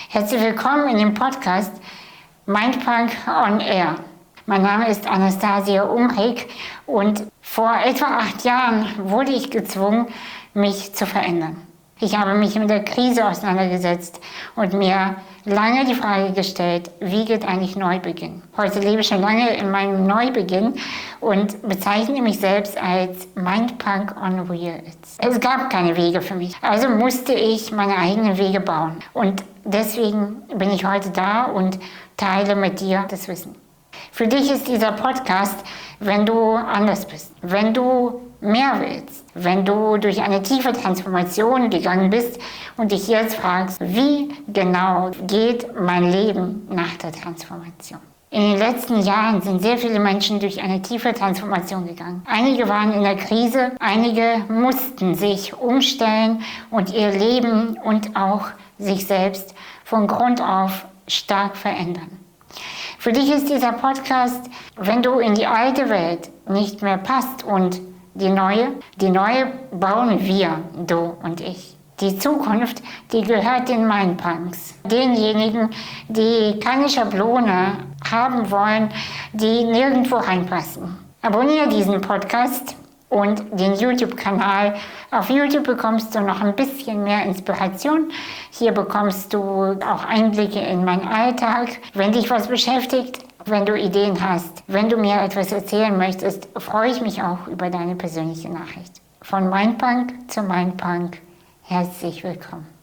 Herzlich willkommen in dem Podcast Mindpunk on Air. Mein Name ist Anastasia Umrig und vor etwa 8 Jahren wurde ich gezwungen, mich zu verändern. Ich habe mich mit der Krise auseinandergesetzt und mir lange die Frage gestellt, wie geht eigentlich Neubeginn? Heute lebe ich schon lange in meinem Neubeginn und bezeichne mich selbst als Mindpunk on Wheels. Es gab keine Wege für mich, also musste ich meine eigenen Wege bauen. Und deswegen bin ich heute da und teile mit dir das Wissen. Für dich ist dieser Podcast, wenn du anders bist, wenn du mehr willst, wenn du durch eine tiefe Transformation gegangen bist und dich jetzt fragst, wie genau geht mein Leben nach der Transformation? In den letzten Jahren sind sehr viele Menschen durch eine tiefe Transformation gegangen. Einige waren in der Krise, einige mussten sich umstellen und ihr Leben und auch sich selbst von Grund auf stark verändern. Für dich ist dieser Podcast, wenn du in die alte Welt nicht mehr passt und die neue bauen wir, du und ich. Die Zukunft, die gehört den Mindpunks. Denjenigen, die keine Schablone haben wollen, die nirgendwo reinpassen. Abonniere diesen Podcast und den YouTube-Kanal. Auf YouTube bekommst du noch ein bisschen mehr Inspiration. Hier bekommst du auch Einblicke in meinen Alltag. Wenn dich was beschäftigt, wenn du Ideen hast, wenn du mir etwas erzählen möchtest, freue ich mich auch über deine persönliche Nachricht. Von Mindpunk zu Mindpunk, herzlich willkommen.